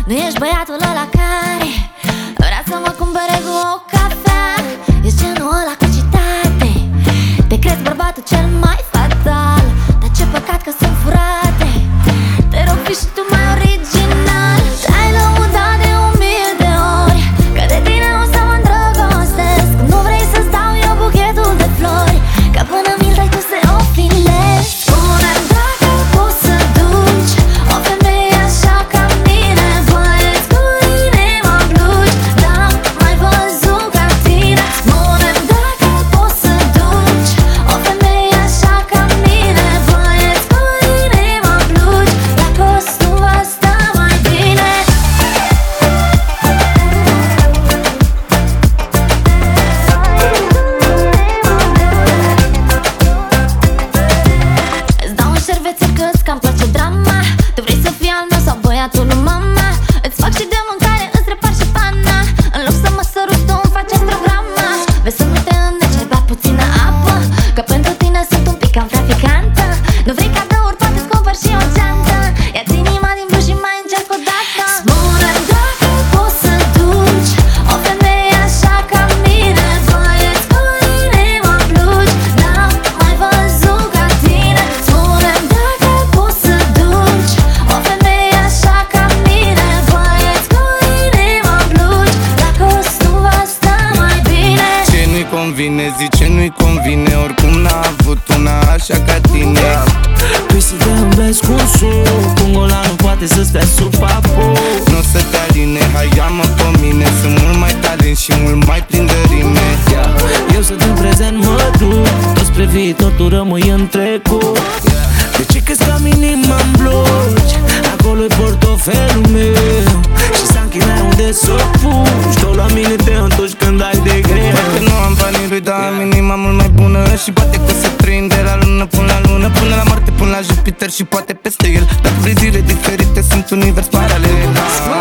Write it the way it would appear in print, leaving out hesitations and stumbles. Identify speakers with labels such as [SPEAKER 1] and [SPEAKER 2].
[SPEAKER 1] Nu ești băiatul ăla care vrea să mă cumpere cu o cafea. Ești genul ăla cu citate, te crezi bărbatul cel mai fatal. Dar ce păcat că sunt furate. Te rog, fii și tu mai original. Te-ai lăudat de 1000 de ori că de tine o să mă îndrăgostesc. Nu vrei să-ți dau eu buchetul de flori, că până mi-l dai tu să o filezi. Spune-mi dacă poți să duci o femeie așa ca mine. Băieți cu inima blugi, n-am mai văzut ca tine. Spune-mi dacă poți să duci o femeie așa ca mine. Băieți cu inima blugi, la costum va sta mai bine. Îți dau un șervețel că-ți cam place drama. Tu vrei să fii al meu sau băiatul lui mama? Îți fac și de mâncare, îți repar și pana. În loc să mă săruți, tu îmi faci astrograma. Vezi să nu te înneci, ai bea puțină apă, că pentru tine sunt un pic cam traficantă. Nu vrei cadouri, poate-ți cumpăr și o geantă. Ia-ți inima din blugi și mai încerc o dată. Spune-mi dacă poți să duci o femeie așa ca mine. Băieți cu inima blugi, n-am mai văzut ca tine. Spune-mi dacă poți să duci o femeie așa ca mine. Băieți cu inima blugi, la costum va sta mai bine.
[SPEAKER 2] Ce nu-i convine, zice nu-i convine. Oricum n-a avut una așa ca tine.
[SPEAKER 3] Păi să te îmblezi cu un suc, un golan nu poate să stea sub papu.
[SPEAKER 2] N-o să te aline, hai ia-mă pe mine. Sunt mult mai talent și mult mai plin de rime.
[SPEAKER 3] Eu sunt în prezent, mă duc, tot spre viitor, tu rămâi în trecut. De ce crezi că am inima-n blugi? Acolo-i portofelul meu și s-a închinat unde s-o puși. Tot la mine te întorci când ai de greu.
[SPEAKER 2] Poate nu am banii lui, dar am inima mult mai bună. Și poate că se trăim de la lună până la lună, până la moarte, până la Jupiter și poate peste el. Dacă vrei zile diferite, sunt univers paralel.